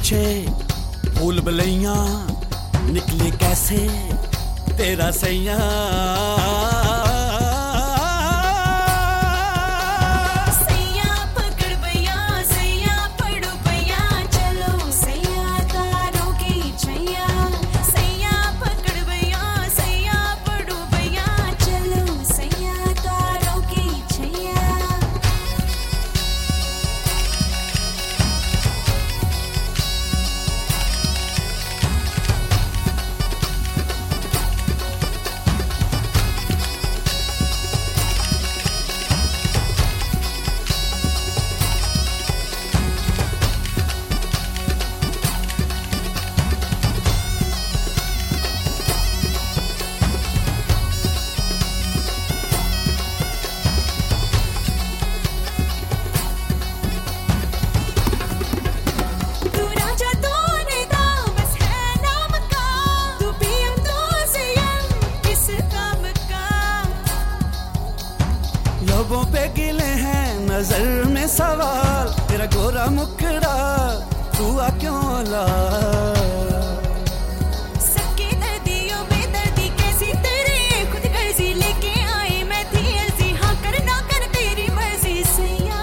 पीछे फूल बलैया निकले कैसे तेरा सैया। लबों पे गिले हैं नजर में सवाल तेरा गोरा मुखड़ा तू आ क्यों ला। सबके दर्दियों में दर्दी कैसी तेरे खुद गर्जी लेके आई मैं थी अर्जी हाँ कर ना कर तेरी मर्जी सैया।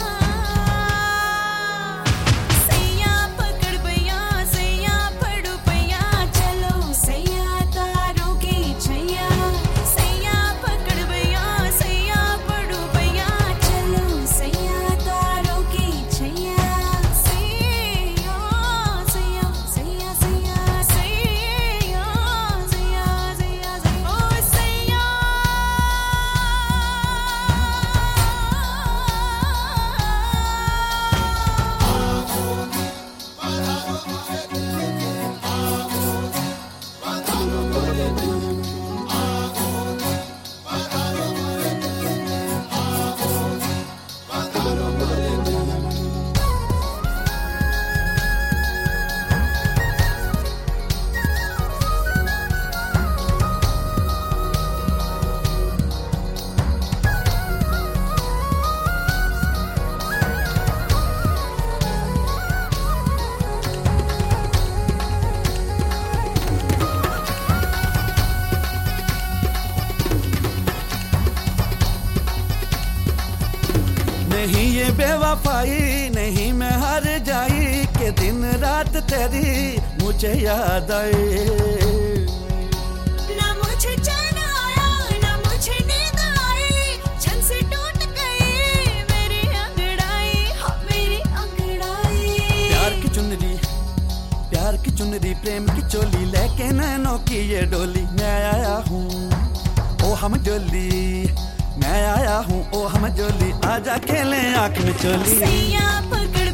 सैया पकड़ भैया सैया पड़ो भैया चलो सैया तारों की छैया। सैया पकड़ भैया सैया पड़ो भैया चलो सैया तारों की छैया। सैया सैया सैया सैया सैया सैया सैया ओ सैया। नहीं ये बेवफाई नहीं मैं हार जाई के दिन रात तेरी मुझे याद आई। ना मुझे चैन आया ना मुझे नींद आई छन से टूट गई मेरी अंगड़ाई हाँ मेरी अंगड़ाई। प्यार की चुनरी प्रेम की चोली लेके नैनों की ये डोली मैं आया हूँ ओ हम डोली मैं आया हूँ ओ हम जोली आजा खेलें आँख में चोली। सैया पकड़